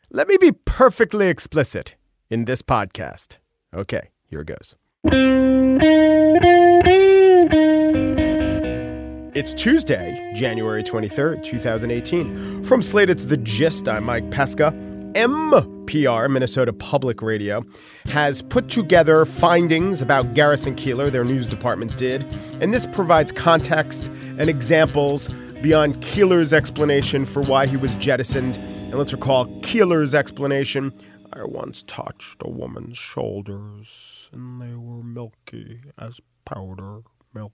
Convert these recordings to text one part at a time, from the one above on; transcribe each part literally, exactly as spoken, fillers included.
Let me be perfectly explicit in this podcast. Okay, here it goes. It's Tuesday, January twenty-third, twenty eighteen. From Slate, it's The Gist. I'm Mike Pesca. M P R, Minnesota Public Radio, has put together findings about Garrison Keillor, their news department did, and this provides context and examples beyond Keillor's explanation for why he was jettisoned. And let's recall Keillor's explanation. I once touched a woman's shoulders, and they were milky as powder milk.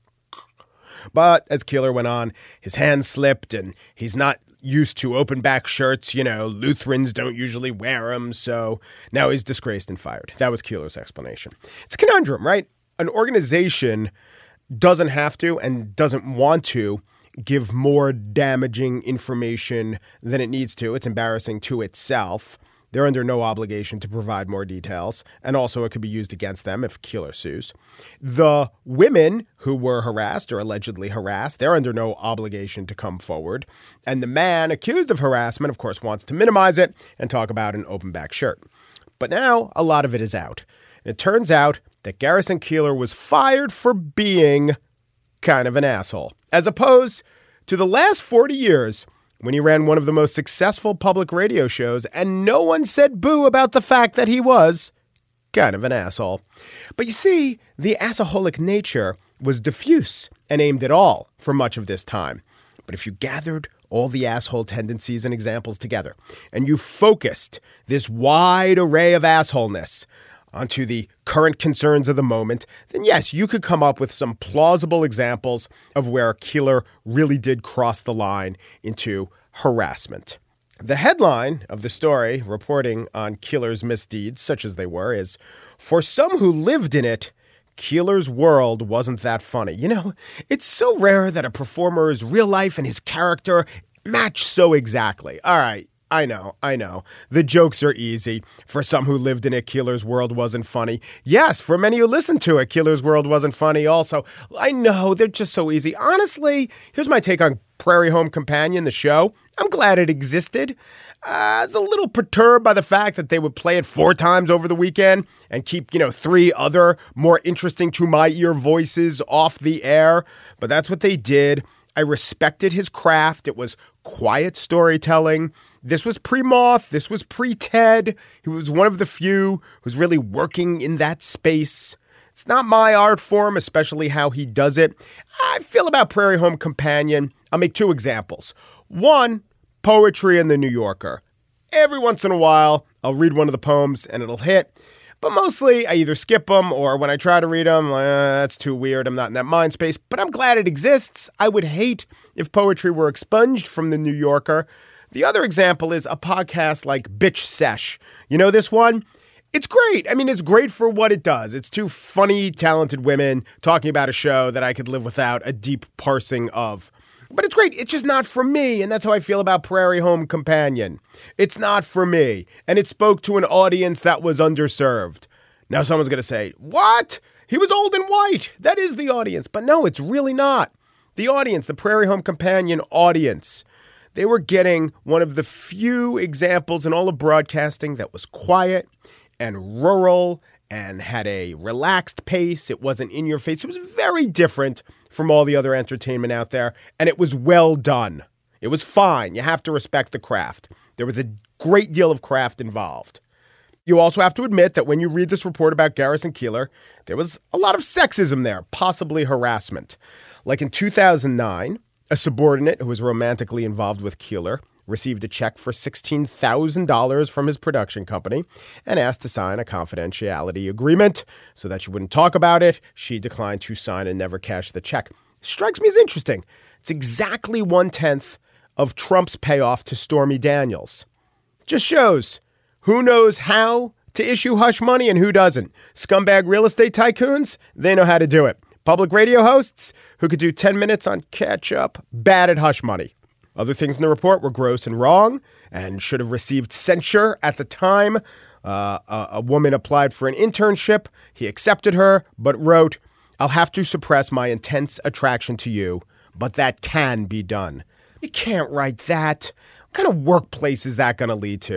But as Keillor went on, his hand slipped, and he's not used to open back shirts. You know, Lutherans don't usually wear them, so now he's disgraced and fired. That was Keillor's explanation. It's a conundrum, right? An organization doesn't have to and doesn't want to give more damaging information than it needs to. It's embarrassing to itself. They're under no obligation to provide more details, and also it could be used against them if Keillor sues. The women who were harassed or allegedly harassed, they're under no obligation to come forward. And the man accused of harassment, of course, wants to minimize it and talk about an open back shirt. But now a lot of it is out. And it turns out that Garrison Keillor was fired for being kind of an asshole, as opposed to the last forty years when he ran one of the most successful public radio shows and no one said boo about the fact that he was kind of an asshole. But you see, the assaholic nature was diffuse and aimed at all for much of this time. But if you gathered all the asshole tendencies and examples together and you focused this wide array of assholeness onto the current concerns of the moment, then yes, you could come up with some plausible examples of where Keillor really did cross the line into harassment. The headline of the story reporting on Keillor's misdeeds, such as they were, is, "For some who lived in it, Keillor's world wasn't that funny." You know, it's so rare that a performer's real life and his character match so exactly. All right. I know, I know. The jokes are easy. For some who lived in it, Keillor's world wasn't funny. Yes, for many who listened to it, Keillor's world wasn't funny also. I know, they're just so easy. Honestly, here's my take on Prairie Home Companion, the show. I'm glad it existed. Uh, I was a little perturbed by the fact that they would play it four times over the weekend and keep, you know, three other more interesting to my ear voices off the air. But that's what they did. I respected his craft. It was quiet storytelling. This was pre-Moth. This was pre-Ted. He was one of the few who's really working in that space. It's not my art form, especially how he does it. I feel about Prairie Home Companion. I'll make two examples. One, poetry in The New Yorker. Every once in a while, I'll read one of the poems and it'll hit. But mostly, I either skip them or when I try to read them, uh, that's too weird. I'm not in that mind space. But I'm glad it exists. I would hate if poetry were expunged from The New Yorker. The other example is a podcast like Bitch Sesh. You know this one? It's great. I mean, it's great for what it does. It's two funny, talented women talking about a show that I could live without a deep parsing of. But it's great. It's just not for me. And that's how I feel about Prairie Home Companion. It's not for me. And it spoke to an audience that was underserved. Now someone's going to say, what? He was old and white. That is the audience. But no, it's really not. The audience, the Prairie Home Companion audience, they were getting one of the few examples in all of broadcasting that was quiet and rural and had a relaxed pace. It wasn't in your face. It was very different from all the other entertainment out there, and it was well done. It was fine. You have to respect the craft. There was a great deal of craft involved. You also have to admit that when you read this report about Garrison Keillor, there was a lot of sexism there, possibly harassment. Like in two thousand nine, a subordinate who was romantically involved with Keillor received a check for sixteen thousand dollars from his production company and asked to sign a confidentiality agreement so that she wouldn't talk about it. She declined to sign and never cashed the check. Strikes me as interesting. It's exactly one-tenth of Trump's payoff to Stormy Daniels. Just shows who knows how to issue hush money and who doesn't. Scumbag real estate tycoons, they know how to do it. Public radio hosts who could do ten minutes on catch-up, bad at hush money. Other things in the report were gross and wrong and should have received censure at the time. Uh, a, a woman applied for an internship. He accepted her, but wrote, "I'll have to suppress my intense attraction to you, but that can be done." You can't write that. What kind of workplace is that going to lead to?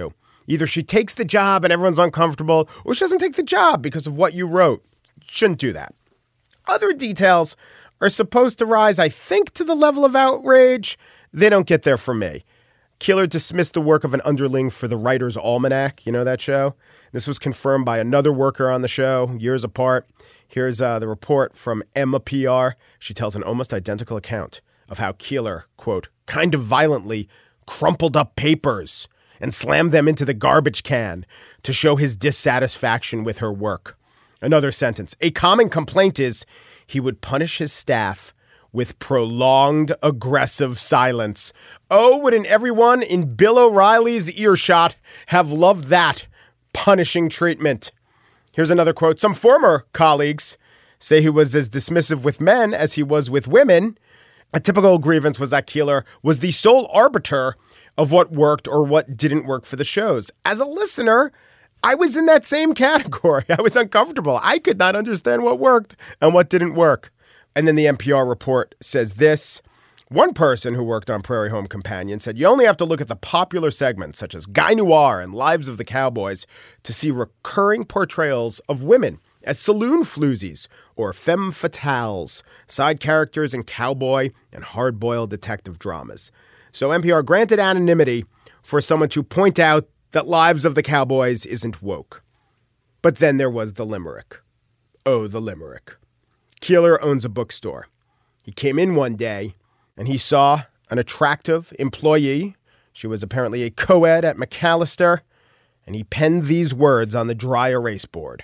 Either she takes the job and everyone's uncomfortable, or she doesn't take the job because of what you wrote. Shouldn't do that. Other details are supposed to rise, I think, to the level of outrage. They don't get there for me. Keeler dismissed the work of an underling for the Writer's Almanac. You know that show? This was confirmed by another worker on the show years apart. Here's uh, the report from Emma P R. She tells an almost identical account of how Keeler, quote, kind of violently crumpled up papers and slammed them into the garbage can to show his dissatisfaction with her work. Another sentence. A common complaint is he would punish his staff with prolonged aggressive silence. Oh, wouldn't everyone in Bill O'Reilly's earshot have loved that punishing treatment? Here's another quote. Some former colleagues say he was as dismissive with men as he was with women. A typical grievance was that Keeler was the sole arbiter of what worked or what didn't work for the shows. As a listener, I was in that same category. I was uncomfortable. I could not understand what worked and what didn't work. And then the N P R report says this. One person who worked on Prairie Home Companion said you only have to look at the popular segments such as Guy Noir and Lives of the Cowboys to see recurring portrayals of women as saloon floozies or femme fatales, side characters in cowboy and hard-boiled detective dramas. So N P R granted anonymity for someone to point out that Lives of the Cowboys isn't woke. But then there was the limerick. Oh, the limerick. Keeler owns a bookstore. He came in one day and he saw an attractive employee. She was apparently a co-ed at Macalester, and he penned these words on the dry erase board.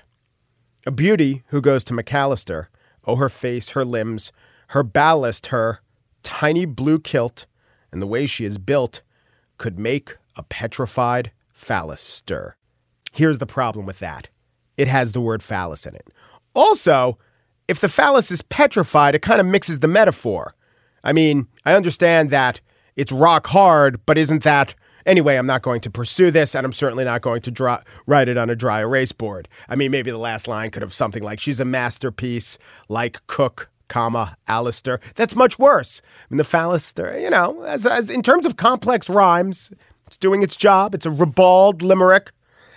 A beauty who goes to Macalester, oh, her face, her limbs, her ballast, her tiny blue kilt, and the way she is built could make a petrified phallus stir. Here's the problem with that. It has the word phallus in it. Also, if the phallus is petrified, it kind of mixes the metaphor. I mean, I understand that it's rock hard, but isn't that... Anyway, I'm not going to pursue this, and I'm certainly not going to draw, write it on a dry erase board. I mean, maybe the last line could have something like, she's a masterpiece, like Cook, comma, Alistair. That's much worse. I mean, the phallus, you know, as, as in terms of complex rhymes, it's doing its job. It's a ribald limerick.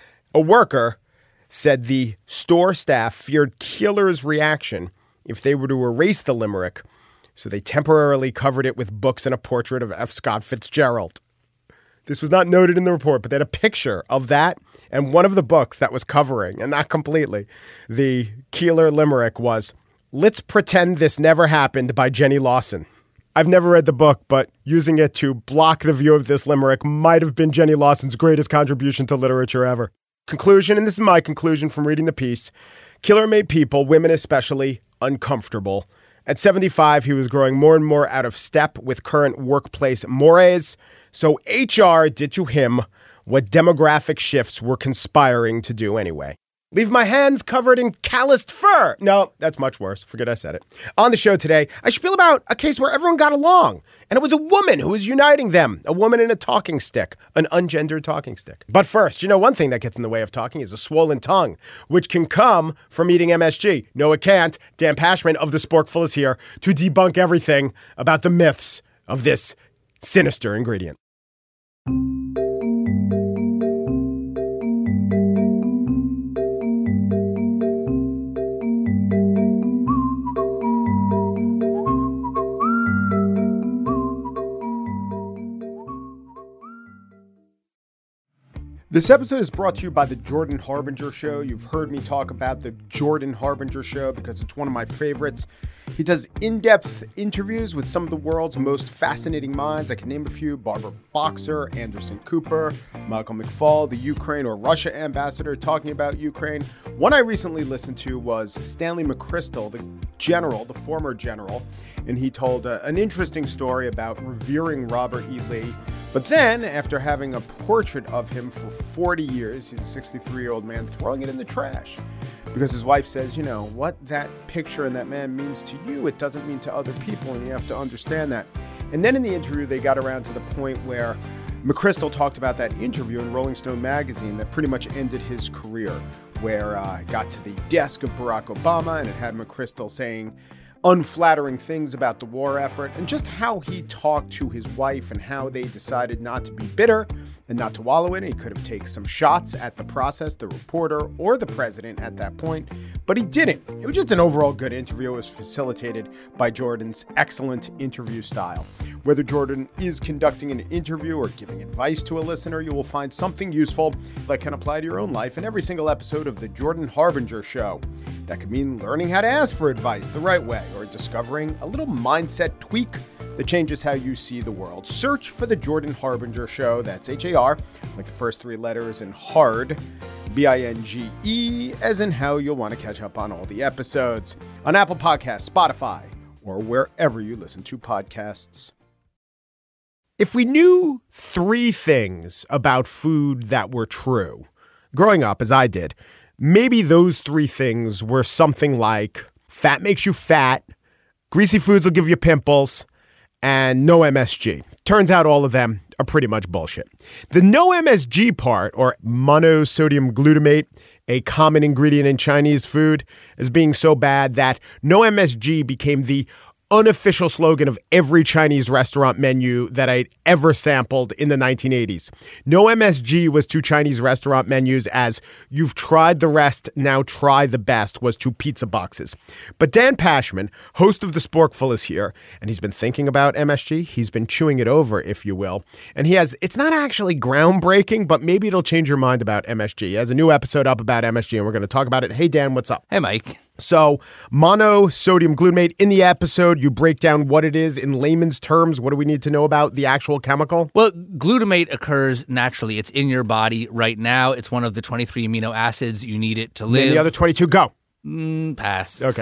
A worker said the store staff feared Keeler's reaction if they were to erase the limerick, so they temporarily covered it with books and a portrait of F. Scott Fitzgerald. This was not noted in the report, but they had a picture of that and one of the books that was covering, and not completely. The Keeler limerick was, Let's Pretend This Never Happened by Jenny Lawson. I've never read the book, but using it to block the view of this limerick might have been Jenny Lawson's greatest contribution to literature ever. Conclusion, and this is my conclusion from reading the piece, Keeler made people, women especially, uncomfortable. At seventy-five, he was growing more and more out of step with current workplace mores, so H R did to him what demographic shifts were conspiring to do anyway. Leave my hands covered in calloused fur. No, that's much worse. Forget I said it. On the show today, I spiel about a case where everyone got along, and it was a woman who was uniting them. A woman in a talking stick, an ungendered talking stick. But first, you know one thing that gets in the way of talking is a swollen tongue, which can come from eating M S G. No, it can't. Dan Pashman of The Sporkful is here to debunk everything about the myths of this sinister ingredient. This episode is brought to you by the Jordan Harbinger Show. You've heard me talk about the Jordan Harbinger Show because it's one of my favorites. He does in-depth interviews with some of the world's most fascinating minds. I can name a few: Barbara Boxer, Anderson Cooper, Michael McFaul, the Ukraine or Russia ambassador talking about Ukraine. One I recently listened to was Stanley McChrystal, the general, the former general, and he told uh, an interesting story about revering Robert E. Lee. But then, after having a portrait of him for forty years, he's a sixty-three-year-old man, throwing it in the trash. Because his wife says, you know, what that picture and that man means to you, it doesn't mean to other people, and you have to understand that. And then in the interview, they got around to the point where McChrystal talked about that interview in Rolling Stone magazine that pretty much ended his career, where uh, it got to the desk of Barack Obama, and it had McChrystal saying, unflattering things about the war effort, and just how he talked to his wife and how they decided not to be bitter and not to wallow in it. He could have taken some shots at the process, the reporter, or the president at that point, but he didn't. It was just an overall good interview. It was facilitated by Jordan's excellent interview style. Whether Jordan is conducting an interview or giving advice to a listener, you will find something useful that can apply to your own life in every single episode of The Jordan Harbinger Show. That could mean learning how to ask for advice the right way, or discovering a little mindset tweak that changes how you see the world. Search for The Jordan Harbinger Show. That's H A R, like the first three letters, and hard, B I N G E, as in how you'll want to catch up on all the episodes on Apple Podcasts, Spotify, or wherever you listen to podcasts. If we knew three things about food that were true, growing up as I did, maybe those three things were something like fat makes you fat, greasy foods will give you pimples, and no M S G. Turns out all of them are pretty much bullshit. The no M S G part, or monosodium glutamate, a common ingredient in Chinese food, is being so bad that no M S G became the unofficial slogan of every Chinese restaurant menu that I'd ever sampled in the nineteen eighties. No M S G was to Chinese restaurant menus as "you've tried the rest, now try the best" was to pizza boxes. But Dan Pashman, host of The Sporkful, is here, and he's been thinking about M S G. He's been chewing it over, if you will. And he has, it's not actually groundbreaking, but maybe it'll change your mind about M S G. He has a new episode up about M S G, and we're going to talk about it. Hey, Dan, what's up? Hey, Mike. So, monosodium glutamate, in the episode, you break down what it is in layman's terms. What do we need to know about the actual chemical? Well, glutamate occurs naturally. It's in your body right now. It's one of the twenty-three amino acids. You need it to live. And the other twenty-two, go. Mm, pass. Okay.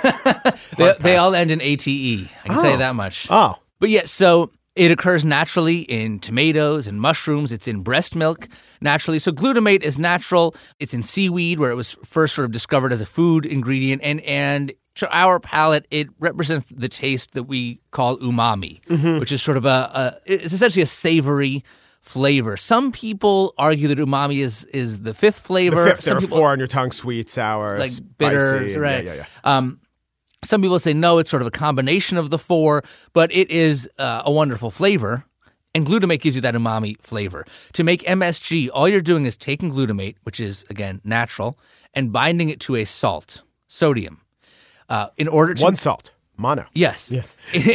they, they all end in A T E. I can oh. tell you that much. Oh. But yeah, so it occurs naturally in tomatoes and mushrooms. It's in breast milk naturally. So glutamate is natural. It's in seaweed, where it was first sort of discovered as a food ingredient. And and to our palate, it represents the taste that we call umami, mm-hmm. which is sort of a, a it's essentially a savory flavor. Some people argue that umami is is the fifth flavor. The fifth, Some there people, are four on your tongue: sweet, sour, like spicy, bitters, and, right? Yeah, yeah, yeah. Um, Some people say no, it's sort of a combination of the four, but it is uh, a wonderful flavor, and glutamate gives you that umami flavor. To make M S G, all you're doing is taking glutamate, which is, again, natural, and binding it to a salt, sodium, uh, in order to... One salt. Mono. Yes. Yes.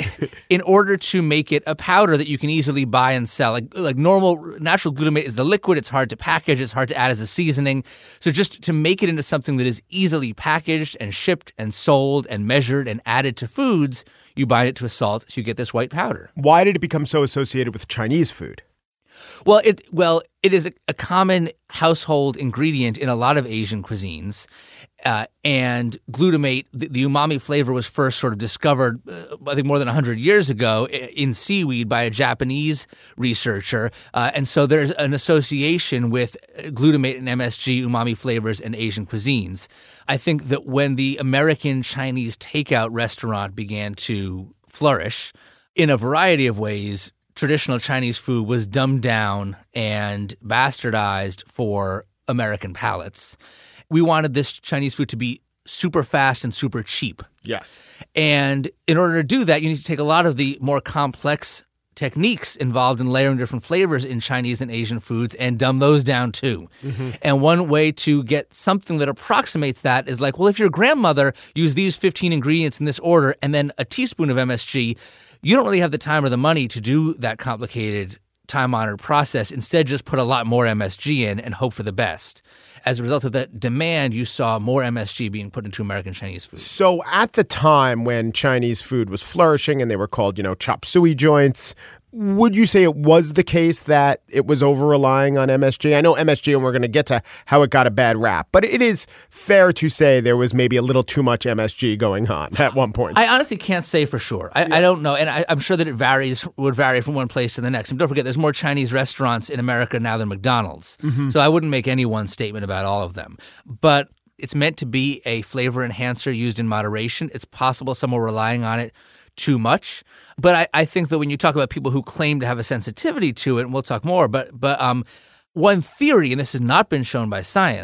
In order to make it a powder that you can easily buy and sell. Like like normal, natural glutamate is the liquid. It's hard to package. It's hard to add as a seasoning. So just to make it into something that is easily packaged and shipped and sold and measured and added to foods, you bind it to a salt, so you get this white powder. Why did it become so associated with Chinese food? Well, it well it is a, a common household ingredient in a lot of Asian cuisines, uh, and glutamate, the, the umami flavor, was first sort of discovered, uh, I think, more than one hundred years ago in seaweed by a Japanese researcher, uh, and so there's an association with glutamate and M S G umami flavors in Asian cuisines. I think that when the American Chinese takeout restaurant began to flourish in a variety of ways, traditional Chinese food was dumbed down and bastardized for American palates. We wanted this Chinese food to be super fast and super cheap. Yes. And in order to do that, you need to take a lot of the more complex techniques involved in layering different flavors in Chinese and Asian foods and dumb those down too. Mm-hmm. And one way to get something that approximates that is like, well, if your grandmother used these fifteen ingredients in this order and then a teaspoon of M S G, you don't really have the time or the money to do that complicated, time-honored process. Instead, just put a lot more M S G in and hope for the best. As a result of that demand, you saw more M S G being put into American Chinese food. So at the time when Chinese food was flourishing and they were called, you know, chop suey joints, would you say it was the case that it was over-relying on M S G? I know M S G, and we're going to get to how it got a bad rap, but it is fair to say there was maybe a little too much M S G going on at one point. I honestly can't say for sure. I, yeah. I don't know, and I, I'm sure that it varies, would vary from one place to the next. And don't forget, there's more Chinese restaurants in America now than McDonald's, mm-hmm. so I wouldn't make any one statement about all of them. But it's meant to be a flavor enhancer used in moderation. It's possible some are relying on it too much. But I, I think that when you talk about people who claim to have a sensitivity to it, and we'll talk more, but but um, one theory, and this has not been shown by science,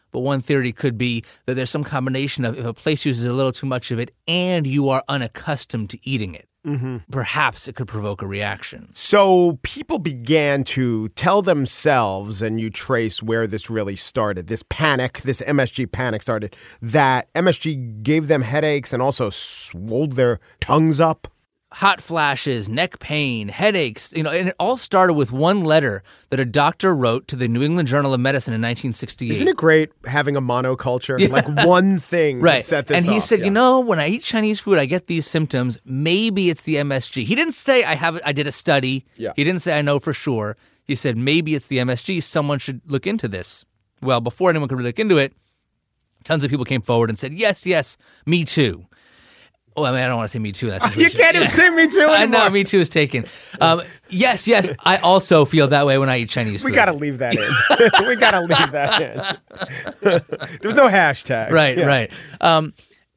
but one theory could be that there's some combination of if a place uses a little too much of it and you are unaccustomed to eating it, mm-hmm. perhaps it could provoke a reaction. So people began to tell themselves, and you trace where this really started, this panic, this M S G panic started, that M S G gave them headaches and also swelled their tongues up. Hot flashes, neck pain, headaches, you know, and it all started with one letter that a doctor wrote to the New England Journal of Medicine in nineteen sixty-eight. Isn't it great having a monoculture? Yeah. Like one thing right. that set this And he off. said, yeah. you know, when I eat Chinese food, I get these symptoms. Maybe it's the M S G. He didn't say I have. I did a study. Yeah. He didn't say I know for sure. He said maybe it's the M S G. Someone should look into this. Well, before anyone could look into it, tons of people came forward and said, yes, yes, me too. Oh, I mean, I don't want to say me too. That's you can't even yeah. say me too anymore. I know, me too is taken. Um, yes, yes, I also feel that way when I eat Chinese food. We got to leave that in. we got to leave that in. There's no hashtag. Right, yeah. right. Um,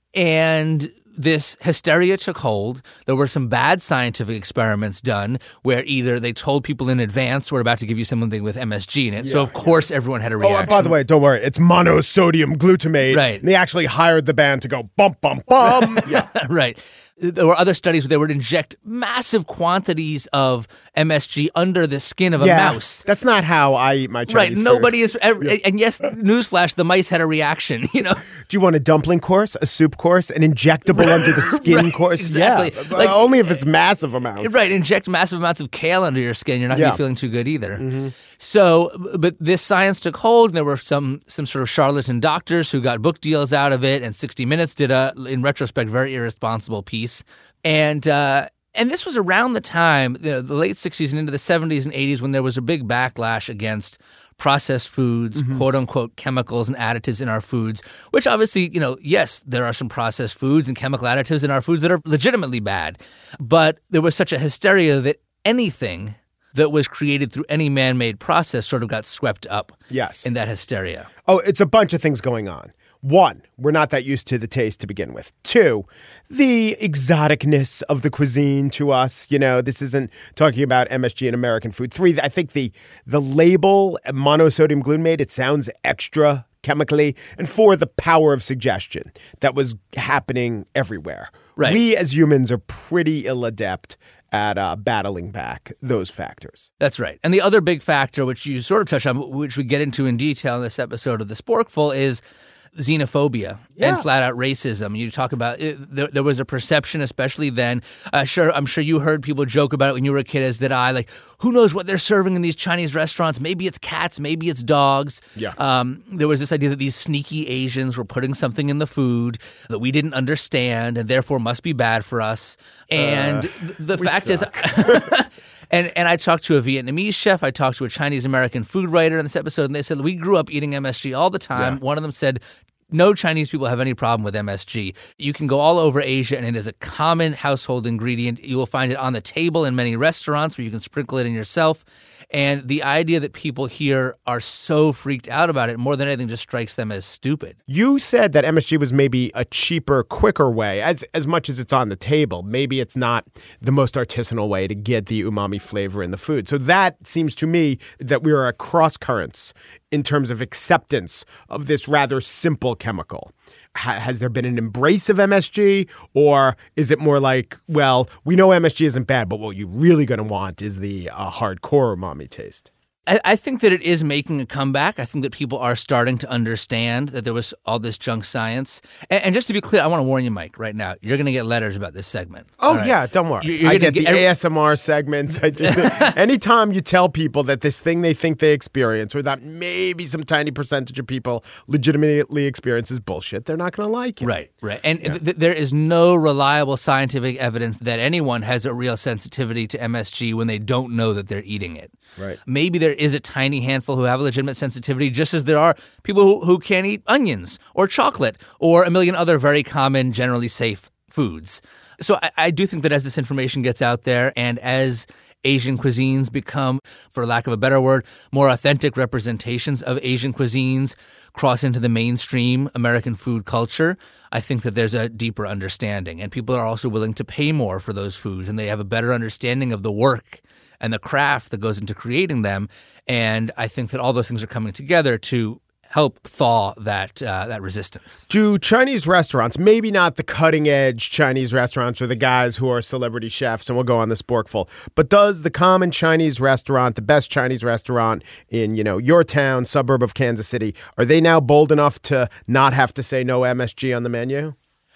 and this hysteria took hold. There were some bad scientific experiments done where either they told people in advance we're about to give you something with M S G in it. Yeah, so, of course, yeah. everyone had a reaction. Oh, and by the way, don't worry. It's monosodium glutamate. Right. And they actually hired the band to go bum, bum, bum. yeah. Right. There were other studies where they would inject massive quantities of M S G under the skin of a yeah, mouse. That's not how I eat my Chinese right. food. Nobody is ever, yeah. And yes, newsflash, the mice had a reaction, you know. Do you want a dumpling course, a soup course, an injectable under the skin right, course? Exactly. Yeah. Like, uh, only if it's massive amounts. Right. Inject massive amounts of kale under your skin. You're not yeah. going to be feeling too good either. Mm-hmm. So, but this science took hold, and there were some some sort of charlatan doctors who got book deals out of it, and sixty minutes did a, in retrospect, very irresponsible piece. And uh, and this was around the time, you know, the late sixties and into the seventies and eighties, when there was a big backlash against processed foods, mm-hmm. quote unquote, chemicals and additives in our foods, which obviously, you know, yes, there are some processed foods and chemical additives in our foods that are legitimately bad. But there was such a hysteria that anything that was created through any man-made process sort of got swept up yes. in that hysteria. Oh, it's a bunch of things going on. One, we're not that used to the taste to begin with. Two, the exoticness of the cuisine to us. You know, this isn't talking about M S G in American food. Three, I think the the label, monosodium glutamate, it sounds extra chemically. And four, the power of suggestion that was happening everywhere. Right. We as humans are pretty ill-adept at uh, battling back those factors. That's right. And the other big factor, which you sort of touched on, which we get into in detail in this episode of The Sporkful, is xenophobia yeah. and flat-out racism. You talk about it, there, there was a perception, especially then. Uh, sure, I'm sure you heard people joke about it when you were a kid, as did I. Like, who knows what they're serving in these Chinese restaurants? Maybe it's cats, maybe it's dogs. Yeah. Um, there was this idea that these sneaky Asians were putting something in the food that we didn't understand and therefore must be bad for us. And uh, the fact suck. is... And and I talked to a Vietnamese chef. I talked to a Chinese-American food writer in this episode, and they said, we grew up eating M S G all the time. Yeah. One of them said, no Chinese people have any problem with M S G. You can go all over Asia, and it is a common household ingredient. You will find it on the table in many restaurants where you can sprinkle it in yourself. And the idea that people here are so freaked out about it, more than anything, just strikes them as stupid. You said that M S G was maybe a cheaper, quicker way, as as much as it's on the table. Maybe it's not the most artisanal way to get the umami flavor in the food. So that seems to me that we are at cross currents in terms of acceptance of this rather simple chemical. Ha- has there been an embrace of M S G, or is it more like, well, we know M S G isn't bad, but what you're really going to want is the uh, hardcore umami taste? I, I think that it is making a comeback. I think that people are starting to understand that there was all this junk science. And, and just to be clear, I want to warn you, Mike, right now, you're going to get letters about this segment. Oh, right? yeah, don't worry. You're, you're I get, get the every- A S M R segments. I do. Anytime you tell people that this thing they think they experience, or that maybe some tiny percentage of people legitimately experience, is bullshit, they're not going to like it. Right, right. And yeah. th- there is no reliable scientific evidence that anyone has a real sensitivity to M S G when they don't know that they're eating it. Right. Maybe there is a tiny handful who have a legitimate sensitivity, just as there are people who, who can't eat onions or chocolate or a million other very common, generally safe foods. So I, I do think that as this information gets out there and as Asian cuisines become, for lack of a better word, more authentic representations of Asian cuisines cross into the mainstream American food culture, I think that there's a deeper understanding. And people are also willing to pay more for those foods, and they have a better understanding of the work and the craft that goes into creating them. And I think that all those things are coming together to help thaw that uh, that resistance. Do Chinese restaurants, maybe not the cutting-edge Chinese restaurants or the guys who are celebrity chefs, and we'll go on the sporkful, but does the common Chinese restaurant, the best Chinese restaurant in, you know, your town, suburb of Kansas City, are they now bold enough to not have to say no M S G on the menu?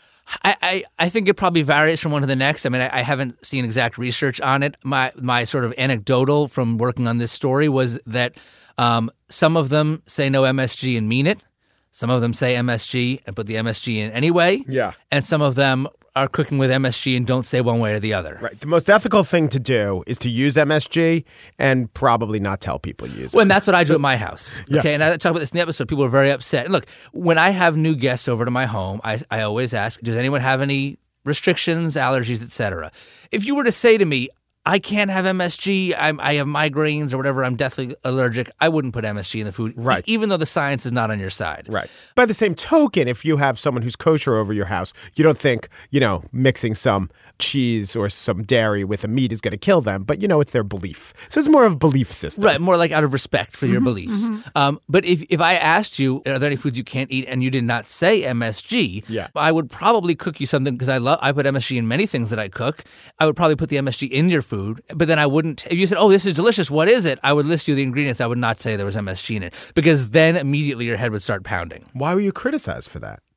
I, I, I think it probably varies from one to the next. I mean, I, I haven't seen exact research on it. My my sort of anecdotal from working on this story was that um, some of them say no M S G and mean it. Some of them say M S G and put the M S G in anyway. Yeah. And some of them are cooking with M S G and don't say one way or the other. Right. The most ethical thing to do is to use M S G and probably not tell people you use it. Well, and that's what I do at my house. Yeah. Okay, and I talk about this in the episode. People are very upset. And look, when I have new guests over to my home, I, I always ask, does anyone have any restrictions, allergies, et cetera? If you were to say to me, I can't have M S G, I'm, I have migraines or whatever, I'm deathly allergic, I wouldn't put M S G in the food, right. e- even though the science is not on your side. Right. By the same token, if you have someone who's kosher over your house, you don't think, you know, mixing some cheese or some dairy with a meat is going to kill them, but, you know, it's their belief. So it's more of a belief system. Right, more like out of respect for your mm-hmm, beliefs. Mm-hmm. Um, but if, if I asked you, are there any foods you can't eat, and you did not say M S G, yeah. I would probably cook you something, because I love I put M S G in many things that I cook. I would probably put the M S G in your food, but then I wouldn't, if you said, oh, this is delicious, what is it? I would list you the ingredients. I would not say there was M S G in it, because then immediately your head would start pounding. Why were you criticized for that?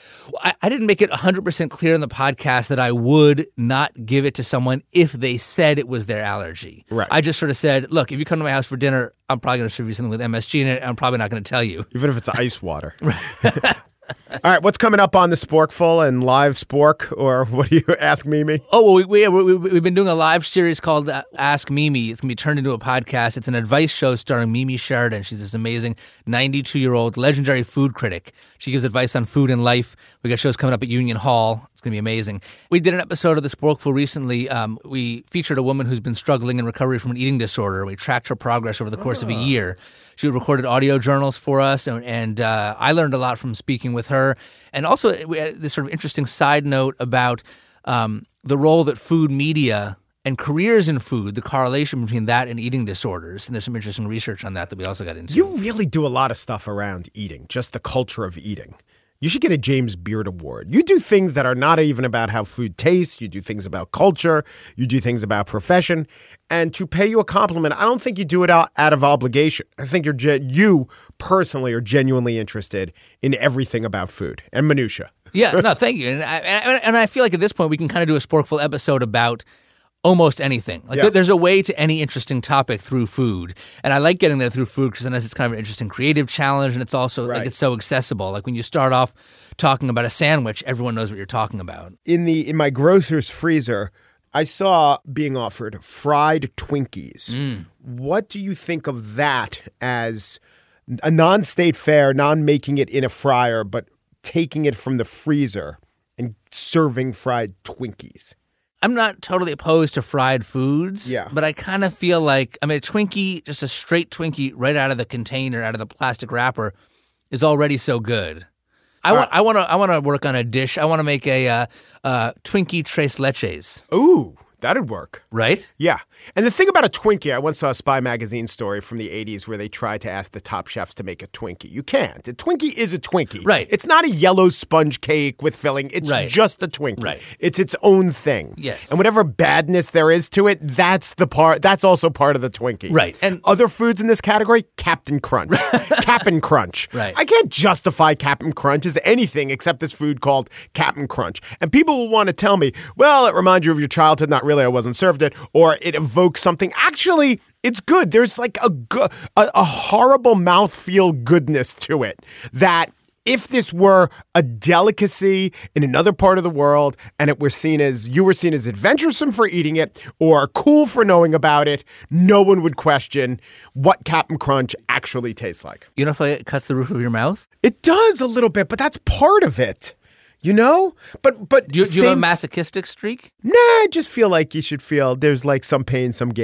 I, I didn't make it one hundred percent clear in the podcast that I would not give it to someone if they said it was their allergy. Right. I just sort of said, look, if you come to my house for dinner, I'm probably going to serve you something with M S G in it, and I'm probably not going to tell you. Even if it's ice water. Right. All right, what's coming up on the Sporkful and live Spork, or what do you ask Mimi? Oh, well, we, we, we, we've been doing a live series called uh, Ask Mimi. It's going to be turned into a podcast. It's an advice show starring Mimi Sheridan. She's this amazing ninety-two-year-old legendary food critic. She gives advice on food and life. We got shows coming up at Union Hall. It's going to be amazing. We did an episode of the Sporkful recently. Um, we featured a woman who's been struggling in recovery from an eating disorder. We tracked her progress over the course oh. of a year. She recorded audio journals for us, and, and uh, I learned a lot from speaking with her. And also we had this sort of interesting side note about um, the role that food media and careers in food, the correlation between that and eating disorders. And there's some interesting research on that that we also got into. You really do a lot of stuff around eating, just the culture of eating. You should get a James Beard Award. You do things that are not even about how food tastes. You do things about culture. You do things about profession. And to pay you a compliment, I don't think you do it out, out of obligation. I think you're gen- you personally are genuinely interested in everything about food and minutia. Yeah, no, thank you. And I, and I feel like at this point we can kind of do a Sporkful episode about almost anything. Like yeah. There's a way to any interesting topic through food. And I like getting there through food because sometimes it's kind of an interesting creative challenge, and it's also right. like it's so accessible. Like when you start off talking about a sandwich, everyone knows what you're talking about. In the in my grocer's freezer, I saw being offered fried Twinkies. Mm. What do you think of that as a non-state fare, non-making it in a fryer, but taking it from the freezer and serving fried Twinkies? I'm not totally opposed to fried foods, yeah. but I kind of feel like, I mean, a Twinkie, just a straight Twinkie right out of the container, out of the plastic wrapper, is already so good. I want, I want to, I want to work on a dish. I want to make a uh, uh, Twinkie tres leches. Ooh, that'd work, right? Yeah. And the thing about a Twinkie, I once saw a Spy magazine story from the eighties where they tried to ask the top chefs to make a Twinkie. You can't. A Twinkie is a Twinkie. Right. It's not a yellow sponge cake with filling. It's right. just a Twinkie. Right. It's its own thing. Yes. And whatever badness there is to it, that's the part. That's also part of the Twinkie. Right. And other foods in this category, Captain Crunch. Cap'n Crunch. Right. I can't justify Cap'n Crunch as anything except this food called Cap'n Crunch. And people will want to tell me, well, it reminds you of your childhood. Not really. I wasn't served it. Or it evokes something. Actually, it's good. There's like a, go- a, a horrible mouthfeel goodness to it that if this were a delicacy in another part of the world and it were seen as, you were seen as adventuresome for eating it or cool for knowing about it, no one would question what Cap'n Crunch actually tastes like. You know if it cuts the roof of your mouth? It does a little bit, but that's part of it. You know? But but do you, do same, you have a masochistic streak? Nah, I just feel like you should feel there's like some pain, some gain.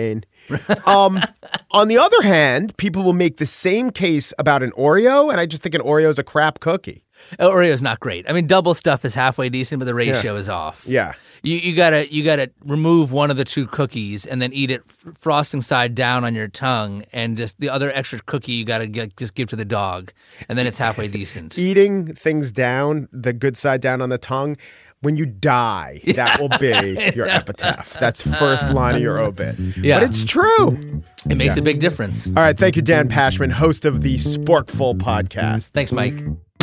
Um, on the other hand, people will make the same case about an Oreo, and I just think an Oreo is a crap cookie. Oreo's not great. I mean, double stuff is halfway decent, but the ratio Yeah. is off. Yeah. You you gotta you gotta remove one of the two cookies and then eat it f- frosting side down on your tongue, and just the other extra cookie you gotta get, just give to the dog, and then it's halfway decent. Eating things down, the good side down on the tongue, when you die, that will be your epitaph. That's first line of your obit. Yeah. But it's true. It makes Yeah. a big difference. All right. Thank you, Dan Pashman, host of the Sporkful podcast. Thanks, Mike.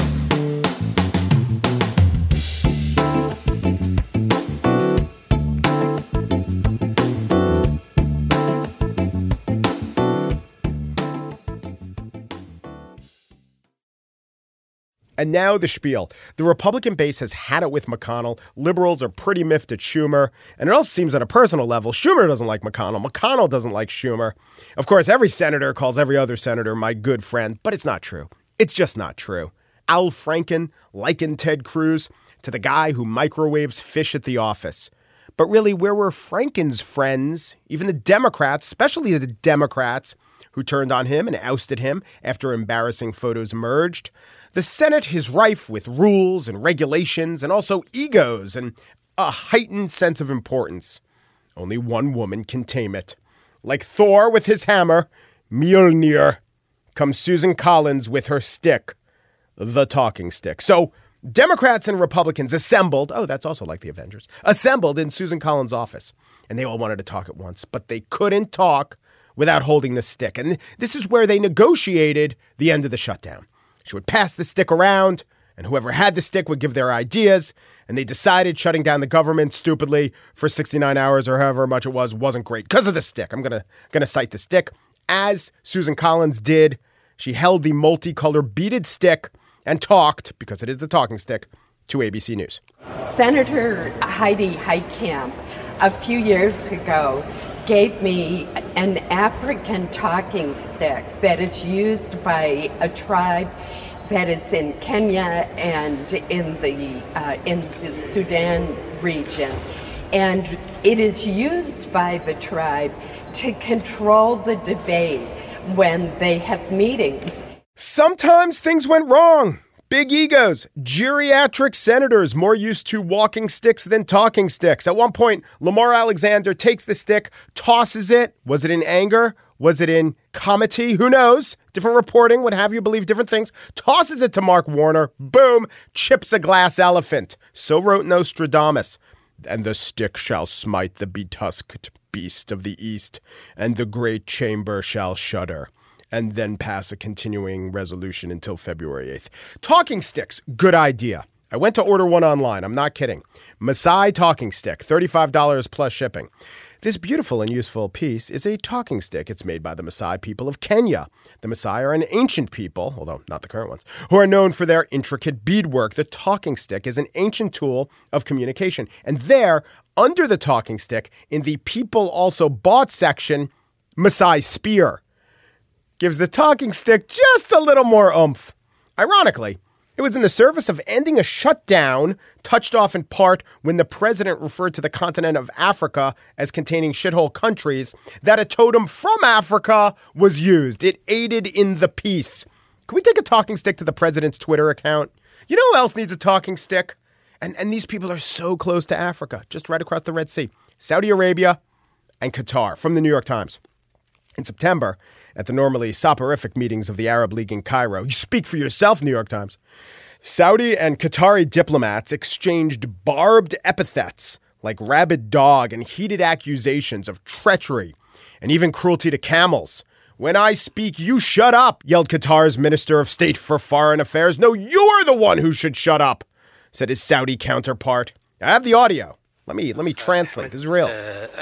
And now the spiel. The Republican base has had it with McConnell. Liberals are pretty miffed at Schumer. And it also seems on a personal level, Schumer doesn't like McConnell. McConnell doesn't like Schumer. Of course, every senator calls every other senator my good friend, but it's not true. It's just not true. Al Franken likened Ted Cruz to the guy who microwaves fish at the office. But really, where were Franken's friends, even the Democrats, especially the Democrats, who turned on him and ousted him after embarrassing photos emerged? The Senate is rife with rules and regulations and also egos and a heightened sense of importance. Only one woman can tame it. Like Thor with his hammer, Mjolnir, comes Susan Collins with her stick, the talking stick. So Democrats and Republicans assembled, oh, that's also like the Avengers, assembled in Susan Collins' office. And they all wanted to talk at once, but they couldn't talk without holding the stick. And this is where they negotiated the end of the shutdown. She would pass the stick around, and whoever had the stick would give their ideas, and they decided shutting down the government stupidly for sixty-nine hours or however much it was wasn't great because of the stick. I'm going to gonna cite the stick. As Susan Collins did, she held the multicolored beaded stick and talked, because it is the talking stick, to A B C News. Senator Heidi Heitkamp a few years ago gave me an African talking stick that is used by a tribe that is in Kenya and in the uh, in the Sudan region. And it is used by the tribe to control the debate when they have meetings. Sometimes things went wrong. Big egos, geriatric senators more used to walking sticks than talking sticks. At one point, Lamar Alexander takes the stick, tosses it. Was it in anger? Was it in comity? Who knows? Different reporting would have you believe different things. Tosses it to Mark Warner. Boom, chips a glass elephant. So wrote Nostradamus. And the stick shall smite the betusked beast of the east, and the great chamber shall shudder, and then pass a continuing resolution until February eighth. Talking sticks, good idea. I went to order one online. I'm not kidding. Maasai talking stick, thirty-five dollars plus shipping. This beautiful and useful piece is a talking stick. It's made by the Maasai people of Kenya. The Maasai are an ancient people, although not the current ones, who are known for their intricate beadwork. The talking stick is an ancient tool of communication. And there, under the talking stick, in the people also bought section, Maasai spear gives the talking stick just a little more oomph. Ironically, it was in the service of ending a shutdown, touched off in part when the president referred to the continent of Africa as containing shithole countries, that a totem from Africa was used. It aided in the peace. Can we take a talking stick to the president's Twitter account? You know who else needs a talking stick? And, and these people are so close to Africa, just right across the Red Sea. Saudi Arabia and Qatar, from the New York Times. In September, at the normally soporific meetings of the Arab League in Cairo, you speak for yourself, New York Times, Saudi and Qatari diplomats exchanged barbed epithets like rabid dog and heated accusations of treachery and even cruelty to camels. When I speak, you shut up, yelled Qatar's Minister of State for Foreign Affairs. No, you're the one who should shut up, said his Saudi counterpart. I have the audio. Let me let me translate. This is real.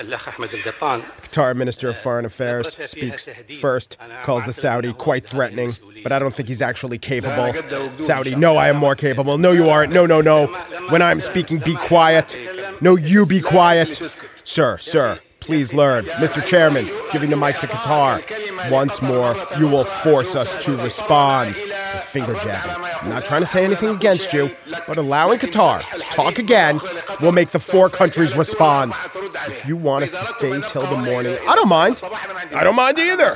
Qatar Minister of Foreign Affairs speaks first, calls the Saudi quite threatening, but I don't think he's actually capable. Saudi, no, I am more capable. No, you aren't. No, no, no. When I'm speaking, be quiet. No, you be quiet. Sir, sir, please learn. Mister Chairman, giving the mic to Qatar. Once more, you will force us to respond. His finger jabbing. I'm not trying to say anything against you, but allowing Qatar to talk again We'll make the four countries respond. If you want us to stay till the morning, I don't mind. I don't mind either.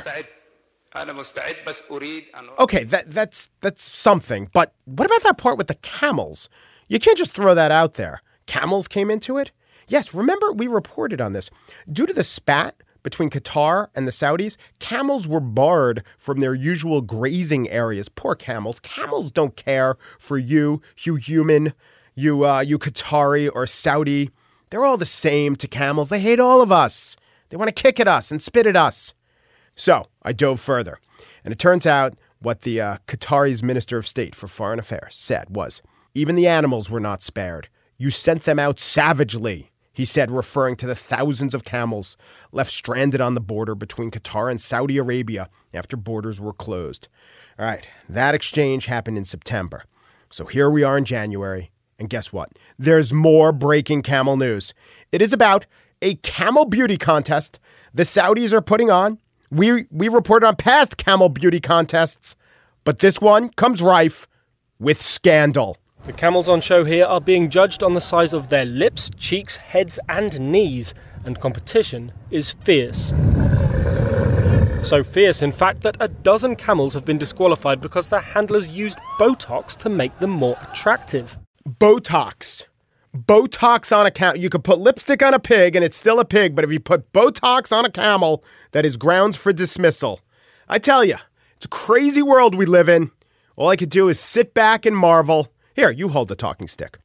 Okay, that, that's that's something. But what about that part with the camels? You can't just throw that out there. Camels came into it? Yes, remember we reported on this. Due to the spat between Qatar and the Saudis, camels were barred from their usual grazing areas. Poor camels. Camels don't care for you, you human, you uh, you Qatari or Saudi. They're all the same to camels. They hate all of us. They want to kick at us and spit at us. So I dove further, and it turns out what the uh, Qatari's Minister of State for Foreign Affairs said was, even the animals were not spared. You sent them out savagely, he said, referring to the thousands of camels left stranded on the border between Qatar and Saudi Arabia after borders were closed. All right, that exchange happened in September. So here we are in January, and guess what? There's more breaking camel news. It is about a camel beauty contest the Saudis are putting on. We we reported on past camel beauty contests, but this one comes rife with scandal. The camels on show here are being judged on the size of their lips, cheeks, heads and knees, and competition is fierce. So fierce, in fact, that a dozen camels have been disqualified because their handlers used Botox to make them more attractive. Botox. Botox on a camel. You could put lipstick on a pig and it's still a pig, but if you put Botox on a camel, that is grounds for dismissal. I tell you, it's a crazy world we live in. All I could do is sit back and marvel. Here, you hold the talking stick.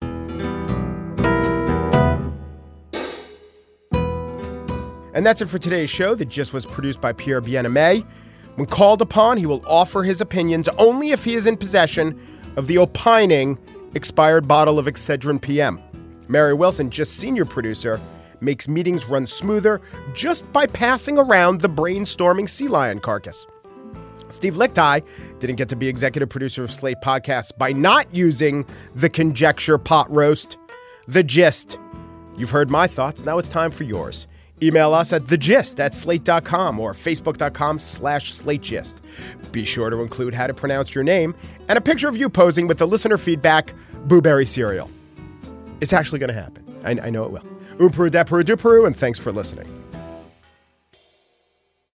And that's it for today's show. The Gist was produced by Pierre Bien-Aimé. When called upon, he will offer his opinions only if he is in possession of the opining expired bottle of Excedrin P M. Mary Wilson, just senior producer, makes meetings run smoother just by passing around the brainstorming sea lion carcass. Steve Lichtai didn't get to be executive producer of Slate Podcasts by not using the conjecture pot roast. The Gist. You've heard my thoughts. Now it's time for yours. Email us at thegist at slate dot com or facebook.com slash slategist. Be sure to include how to pronounce your name and a picture of you posing with the listener feedback Blueberry cereal. It's actually going to happen. I, I know it will. Oomperu, deperu, duperu, and thanks for listening.